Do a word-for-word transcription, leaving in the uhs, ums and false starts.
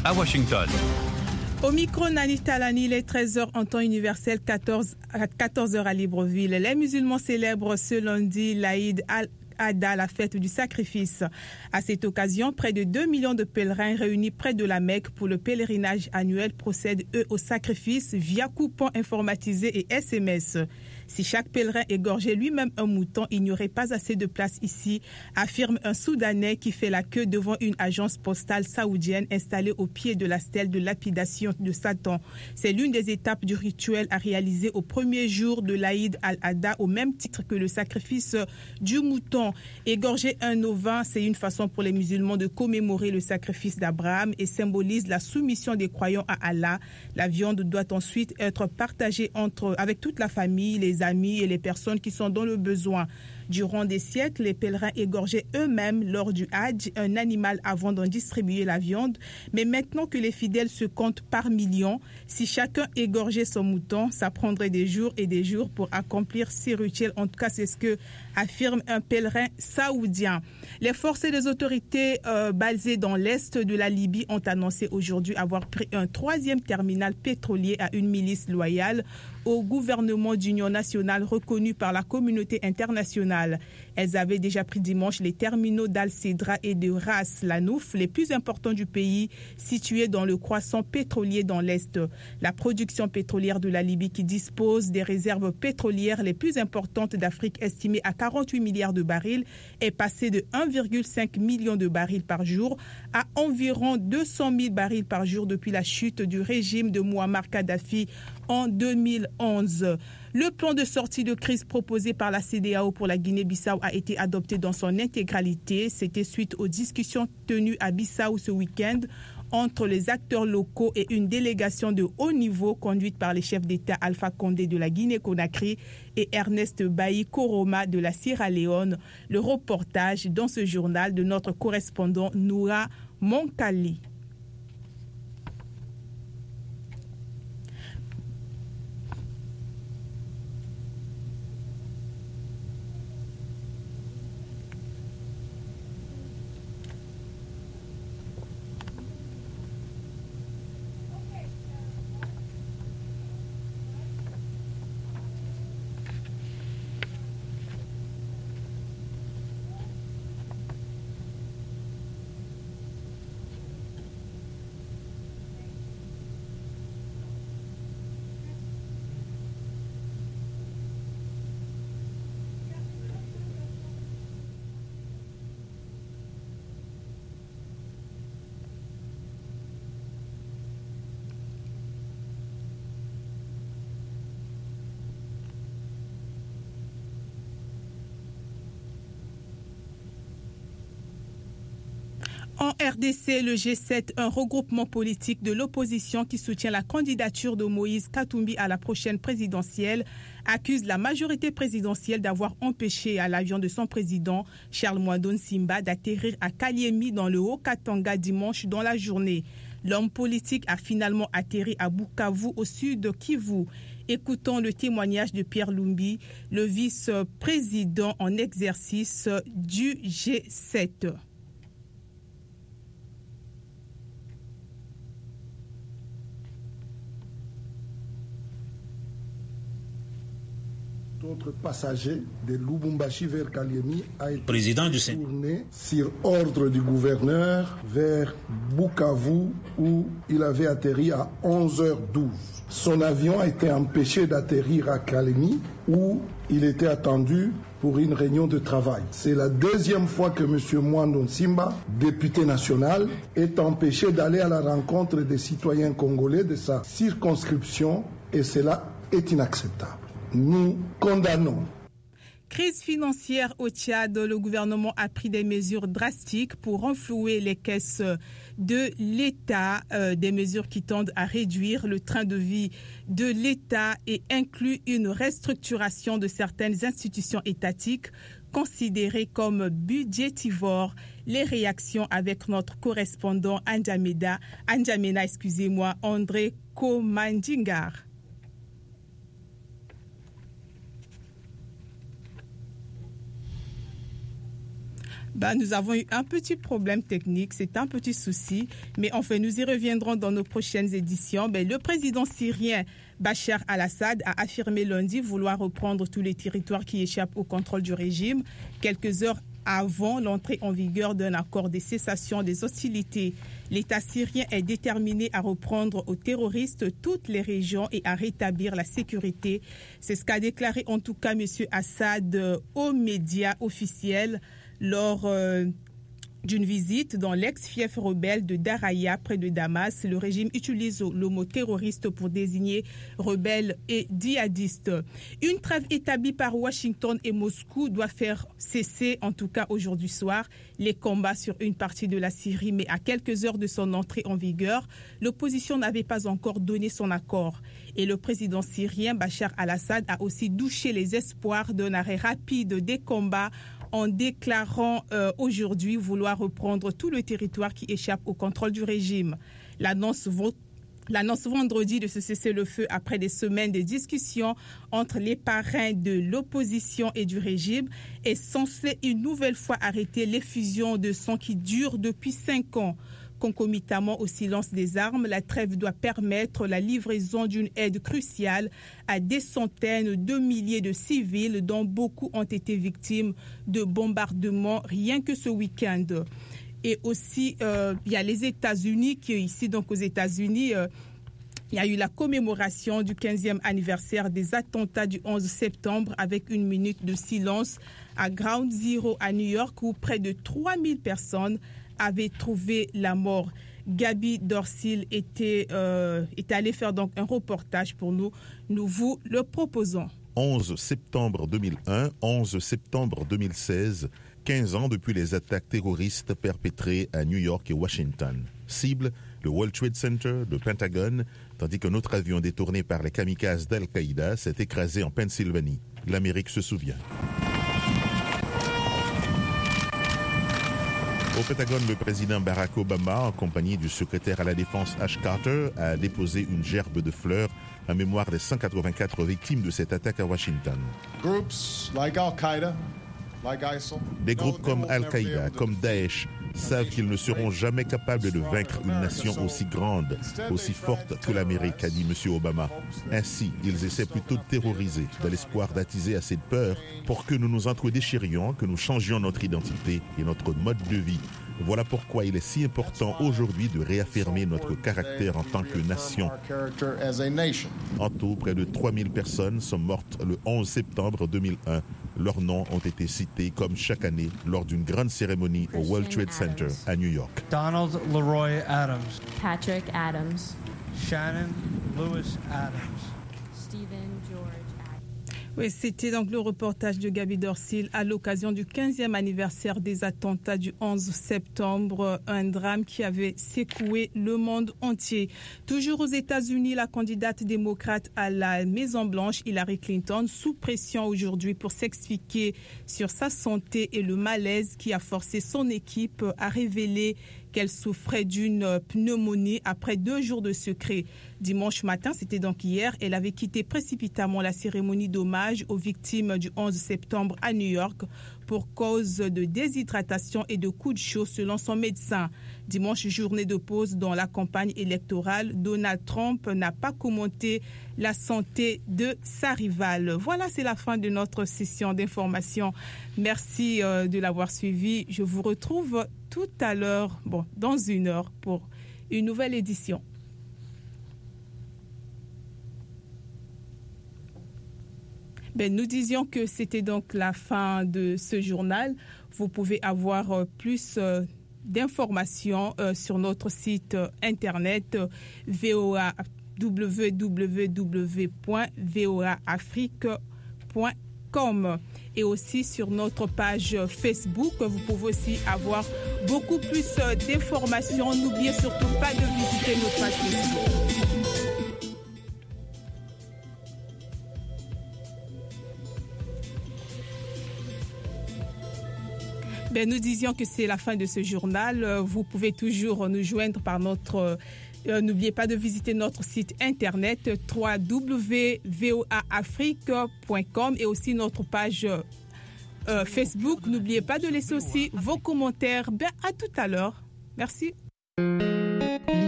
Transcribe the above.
à Washington. Au micro, Nani Talani, les treize heures en temps universel, quatorze heures à Libreville. Les musulmans célèbrent ce lundi l'Aïd al-Adha, la fête du sacrifice. À cette occasion, près de deux millions de pèlerins réunis près de la Mecque pour le pèlerinage annuel procèdent, eux, au sacrifice via coupons informatisés et S M S. Si chaque pèlerin égorgeait lui-même un mouton, il n'y aurait pas assez de place ici, affirme un Soudanais qui fait la queue devant une agence postale saoudienne installée au pied de la stèle de lapidation de Satan. C'est l'une des étapes du rituel à réaliser au premier jour de l'Aïd al-Adha, au même titre que le sacrifice du mouton. Égorger un ovin, c'est une façon pour les musulmans de commémorer le sacrifice d'Abraham et symbolise la soumission des croyants à Allah. La viande doit ensuite être partagée entre, avec toute la famille, les amis et les personnes qui sont dans le besoin. Durant des siècles, les pèlerins égorgeaient eux-mêmes lors du Hajj un animal avant d'en distribuer la viande. Mais maintenant que les fidèles se comptent par millions, si chacun égorgeait son mouton, ça prendrait des jours et des jours pour accomplir ces rituels. En tout cas, c'est ce que affirme un pèlerin saoudien. Les forces et les autorités euh, basées dans l'est de la Libye ont annoncé aujourd'hui avoir pris un troisième terminal pétrolier à une milice loyale au gouvernement d'union nationale reconnu par la communauté internationale. Elles avaient déjà pris dimanche les terminaux d'Al-Cedra et de Ras Lanouf, les plus importants du pays, situés dans le croissant pétrolier dans l'Est. La production pétrolière de la Libye, qui dispose des réserves pétrolières les plus importantes d'Afrique, estimées à quarante-huit milliards de barils, est passée de un virgule cinq million de barils par jour à environ deux cent mille barils par jour depuis la chute du régime de Mouammar Kadhafi en deux mille onze. Le plan de sortie de crise proposé par la C E D E A O pour la Guinée-Bissau a été adopté dans son intégralité. C'était suite aux discussions tenues à Bissau ce week-end entre les acteurs locaux et une délégation de haut niveau conduite par les chefs d'État Alpha Condé de la Guinée-Conakry et Ernest Bailly Koroma de la Sierra Leone. Le reportage dans ce journal de notre correspondant Noura Monkali. En R D C, le G sept, un regroupement politique de l'opposition qui soutient la candidature de Moïse Katumbi à la prochaine présidentielle, accuse la majorité présidentielle d'avoir empêché à l'avion de son président, Charles Mwando Nsimba, d'atterrir à Kaliemi dans le Haut-Katanga dimanche dans la journée. L'homme politique a finalement atterri à Bukavu, au sud de Kivu. Écoutons le témoignage de Pierre Lumbi, le vice-président en exercice du G sept. Notre passager de Lubumbashi vers Kaliemi a été président du tourné sur ordre du gouverneur vers Bukavu où il avait atterri à onze heures douze. Son avion a été empêché d'atterrir à Kaliemi où il était attendu pour une réunion de travail. C'est la deuxième fois que M. Mwando Nsimba, député national, est empêché d'aller à la rencontre des citoyens congolais de sa circonscription et cela est inacceptable. Nous condamnons. Crise financière au Tchad, le gouvernement a pris des mesures drastiques pour renflouer les caisses de l'État, euh, des mesures qui tendent à réduire le train de vie de l'État et incluent une restructuration de certaines institutions étatiques considérées comme budgétivores. Les réactions avec notre correspondant Anjamena, Anjamena, excusez-moi, André Komandingar. Ben, nous avons eu un petit problème technique, c'est un petit souci, mais enfin nous y reviendrons dans nos prochaines éditions. Ben, le président syrien Bachar al-Assad a affirmé lundi vouloir reprendre tous les territoires qui échappent au contrôle du régime, quelques heures avant l'entrée en vigueur d'un accord de cessation des hostilités. L'État syrien est déterminé à reprendre aux terroristes toutes les régions et à rétablir la sécurité. C'est ce qu'a déclaré en tout cas M. Assad aux médias officiels lors euh, d'une visite dans l'ex-fief rebelle de Daraya, près de Damas. Le régime utilise le mot terroriste pour désigner rebelles et djihadistes. Une trêve établie par Washington et Moscou doit faire cesser, en tout cas aujourd'hui soir, les combats sur une partie de la Syrie. Mais à quelques heures de son entrée en vigueur, l'opposition n'avait pas encore donné son accord. Et le président syrien Bachar al-Assad a aussi douché les espoirs d'un arrêt rapide des combats en déclarant euh, aujourd'hui vouloir reprendre tout le territoire qui échappe au contrôle du régime. L'annonce, l'annonce vendredi de ce cessez-le-feu après des semaines de discussions entre les parrains de l'opposition et du régime est censée une nouvelle fois arrêter l'effusion de sang qui dure depuis cinq ans. Concomitamment au silence des armes, la trêve doit permettre la livraison d'une aide cruciale à des centaines de milliers de civils dont beaucoup ont été victimes de bombardements rien que ce week-end. Et aussi, euh, il y a les États-Unis qui, ici donc aux États-Unis, euh, il y a eu la commémoration du quinzième anniversaire des attentats du onze septembre avec une minute de silence à Ground Zero à New York où près de trois mille personnes avaient trouvé la mort. Gabi Dorsil était, euh, était allée faire donc un reportage pour nous. Nous vous le proposons. onze septembre deux mille un, onze septembre deux mille seize, quinze ans depuis les attaques terroristes perpétrées à New York et Washington. Cible, le World Trade Center, le Pentagone, tandis qu'un autre avion détourné par les kamikazes d'Al-Qaïda s'est écrasé en Pennsylvanie. L'Amérique se souvient. Au Pentagone, le président Barack Obama, en compagnie du secrétaire à la Défense Ash Carter, a déposé une gerbe de fleurs en mémoire des cent quatre-vingt-quatre victimes de cette attaque à Washington. Des groupes comme Al-Qaïda, comme Daesh, savent qu'ils ne seront jamais capables de vaincre une nation aussi grande, aussi forte que l'Amérique, a dit M. Obama. Ainsi, ils essaient plutôt de terroriser, dans l'espoir d'attiser assez de peur pour que nous nous entredéchirions, que nous changions notre identité et notre mode de vie. Voilà pourquoi il est si important aujourd'hui de réaffirmer notre caractère en tant que nation. En tout, près de trois mille personnes sont mortes le onze septembre deux mille un. Leurs noms ont été cités comme chaque année lors d'une grande cérémonie au World Trade Center à New York. Donald Leroy Adams. Patrick Adams. Shannon Lewis Adams. Stephen George Adams. Oui, c'était donc le reportage de Gabi Dorsil à l'occasion du quinzième anniversaire des attentats du onze septembre, un drame qui avait secoué le monde entier. Toujours aux États-Unis, la candidate démocrate à la Maison-Blanche, Hillary Clinton, sous pression aujourd'hui pour s'expliquer sur sa santé et le malaise qui a forcé son équipe à révéler qu'elle souffrait d'une pneumonie après deux jours de secret. Dimanche matin, c'était donc hier, elle avait quitté précipitamment la cérémonie d'hommage aux victimes du onze septembre à New York pour cause de déshydratation et de coups de chaud selon son médecin. Dimanche, journée de pause dans la campagne électorale, Donald Trump n'a pas commenté la santé de sa rivale. Voilà, c'est la fin de notre session d'information. Merci euh, de l'avoir suivi. Je vous retrouve tout à l'heure, bon, dans une heure, pour une nouvelle édition. Ben, nous disions que c'était donc la fin de ce journal. Vous pouvez avoir euh, plus euh, d'informations euh, sur notre site euh, internet euh, w w w point v o a afrique point com et aussi sur notre page Facebook. Vous pouvez aussi avoir beaucoup plus euh, d'informations. N'oubliez surtout pas de visiter notre page Facebook. Ben, nous disions que c'est la fin de ce journal. Vous pouvez toujours nous joindre par notre... Euh, n'oubliez pas de visiter notre site internet w w w point v o a afrique point com et aussi notre page euh, Facebook. N'oubliez pas de laisser aussi vos commentaires. Ben, à tout à l'heure. Merci.